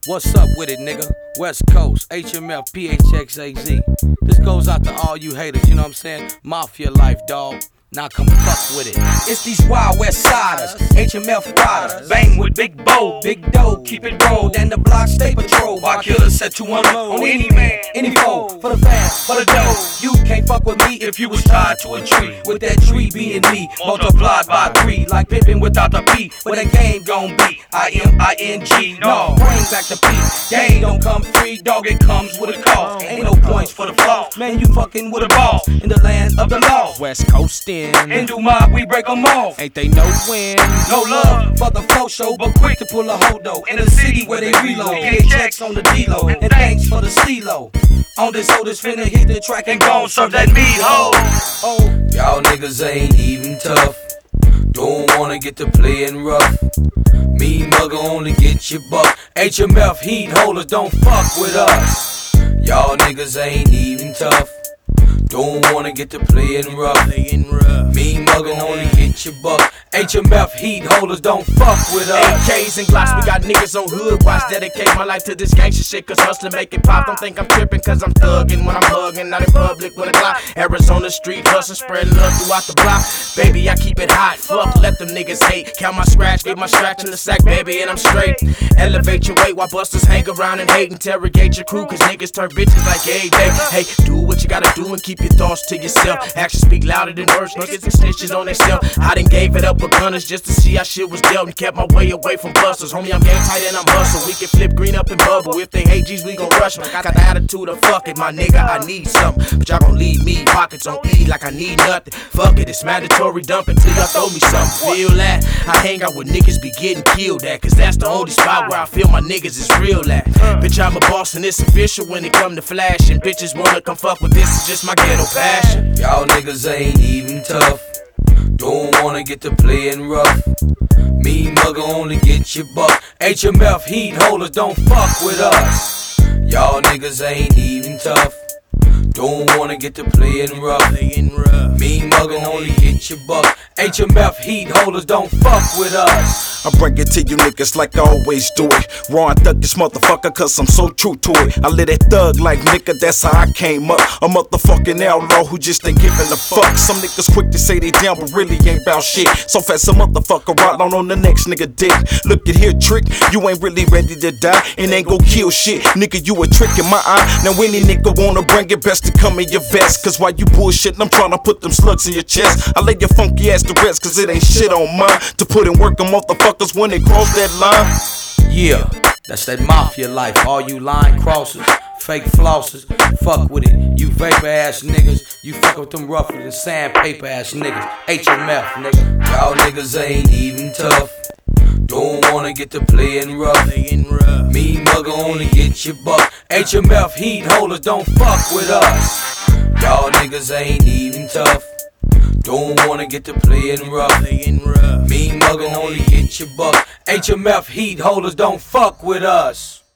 What's up with it, nigga? West Coast, HMF, PHXAZ. This goes out to all you haters, you know what I'm saying? Mafia life, dawg. Now come fuck with it. It's these Wild West Siders, HMF riders. Bang with big bow, big dough, keep it rolled. And the block stay patrol. By killers set 200 on any man, any foe. For the fam, for the dough. You can't fuck with me if you was tied to a tree. With that tree being me, multiplied by 3. Like Pippin without the P. Where the game gon' be IMING. No, bring back the P. Game don't come free, dog, it comes with a cost. Ain't no points for the flaw. Man, you fucking with a boss in the land of the law. West Coastin'. And do mob, we break them off. Ain't they no win? No love for the flow show, but quick to pull a hodo. In the city where they reload, PHX on the D-Lo. And thanks for the CeeLo. On this oldest finna hit the track and gon' serve that meat ho. Oh, y'all niggas ain't even tough. Don't wanna get to playing rough. Me mugger only get your buck. HMF heat holders don't fuck with us. Y'all niggas ain't even tough. Don't wanna get to playing rough. Me mugger only hit your buck. HMF heat holders don't fuck with us. AKs and Glocks, we got niggas on hood watch. Dedicate my life to this gangsta shit, cause hustling make it pop. Don't think I'm tripping, cause I'm thugging when I'm hugging. Not in public with a Glock. Arizona street hustling, spreading love throughout the block. Baby, I keep it hot, fuck, let them niggas hate. Count my scratch, get my scratch in the sack, baby, and I'm straight. Elevate your weight while busters hang around and hate. Interrogate your crew, cause niggas turn bitches like hey, day. Hey, do what you gotta do and keep your thoughts to yourself. Actions speak louder than words, niggas and snitches on themselves. I done gave it up with gunners just to see how shit was dealt and kept my way away from busters. Homie, I'm game tight and I'm hustle. We can flip green up and bubble. If they hate G's, we gon' rush 'em. I got the attitude of fuck it, my nigga, I need something. But y'all gon' leave me pockets on E like I need nothing. Fuck it, it's mandatory dumping till y'all throw me something. Feel that? I hang out with niggas be getting killed at, cause that's the only spot where I feel my niggas is real at. Bitch, I'm a boss and it's official when it come to flashing. Bitches wanna come fuck with this, it's just my ghetto passion. Y'all niggas ain't even tough. Don't wanna get to playing rough. Me mugger only get your buck. HMF heat holders don't fuck with us. Y'all niggas ain't even tough. Don't wanna get to playing rough. Me mugger only hit your buck. HMF heat holders don't fuck with us. I bring it to you niggas like I always do it. Raw and thug this motherfucker cause I'm so true to it. I let it thug like nigga, that's how I came up. A motherfucking outlaw who just ain't giving a fuck. Some niggas quick to say they down but really ain't bout shit. So fast a motherfucker right on the next nigga dick. Look at here trick, you ain't really ready to die and ain't gon' kill shit. Nigga, you a trick in my eye. Now any nigga wanna bring it, best to come in your vest. Cause while you bullshitting, I'm tryna put them slugs in your chest. I lay your funky ass to rest cause it ain't shit on mine. To put in work on motherfuckers when they cross that line. Yeah, that's that mafia life. All you line crossers, fake flossers, fuck with it. You vapor ass niggas, you fuck with them rougher than sandpaper ass niggas. HMF, nigga. Y'all niggas ain't even tough. Don't wanna get to playing rough. Me mugger only get your buck. HMF heat holders don't fuck with us. Y'all niggas ain't even tough. Don't wanna get to playing rough. Me mugger only hit your buck. HMF heat holders don't fuck with us.